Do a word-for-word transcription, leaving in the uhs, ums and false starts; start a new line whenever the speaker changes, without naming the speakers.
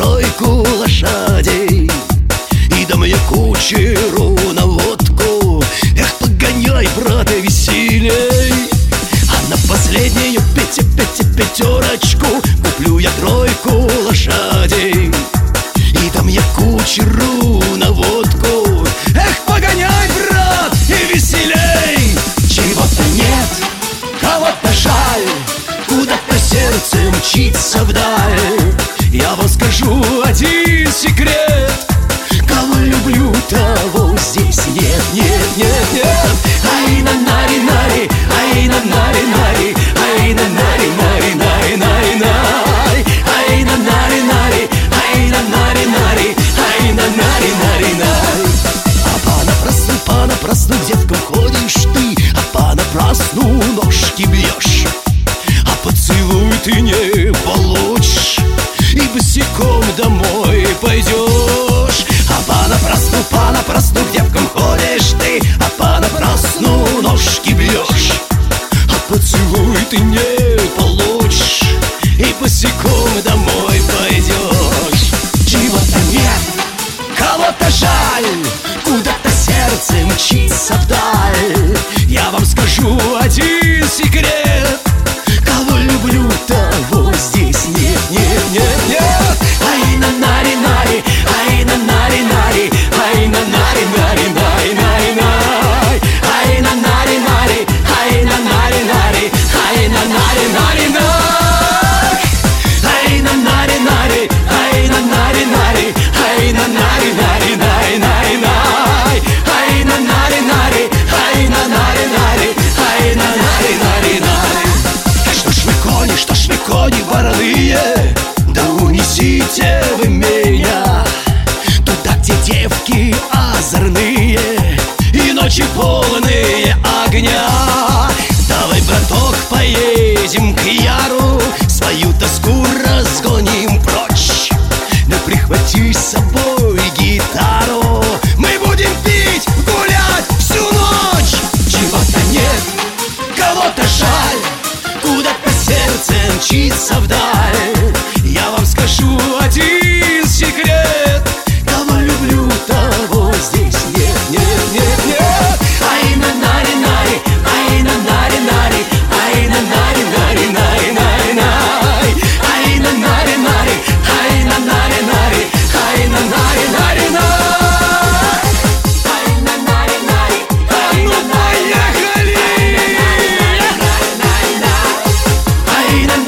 тройку лошадей и да мне кучеру на водку. Эх, погоняй, брат, и веселей. А на последнюю пяти пяти пятерочку куплю я тройку лошадей и да мне кучеру на водку. Эх, погоняй, брат, и веселей. Чего-то нет, кого-то жаль, куда-то сердце мчится вдаль. Я вам скажу один секрет: кого люблю, того здесь нет, нет, нет, нет. Ай на нари нари, ай на нари нари, ай на нари нари нари нари нари, ай на нари нари, ай на нари нари, ай на нари нари нари. А понапрасну, понапрасну к девкам ходишь ты, а понапрасну ножки бьешь, а поцелуй ты не получишь и босиком домой пойдешь. А понапрасну, понапрасну к девкам ходишь ты, а понапрасну ножки бьешь, а поцелуй ты не получишь и босиком домой пойдешь. Чего-то нет, кого-то жаль, куда-то сердце мчится вдаль. Я вам скажу один секрет: кого люблю, того здесь нет, нет, нет, нет. Ай на нари нари, ай на нари нари, ай на нари нари нари нари нари, ай на нари нари, ай на нари нари, ай на нари нари нари, ай на нари нари, ай на нари нари, ай на нари нари нари нари нари, ай на нари нари, ай на нари нари, ай на нари нари нари. Что ж вы кони, что ж вы кони вороные, да унесите вы меня туда, где девки озорные и ночи полные огня. Давай, браток, поедем к Яру, свою тоску разгоним прочь, да прихвати с собой гитару. Мы будем пить, гулять всю ночь. Чего-то нет, кого-то жаль, куда-то сердце мчится вдаль. Я вам скажу один секрет: кого люблю, того здесь нет, нет, нет, нет. Ай на нари нари, ай на нари нари, ай на нари нари нари нари нари, ай на нари нари, ай на нари нари, ай на нари нари нари, ай на нари нари, ай на нари нари, ай на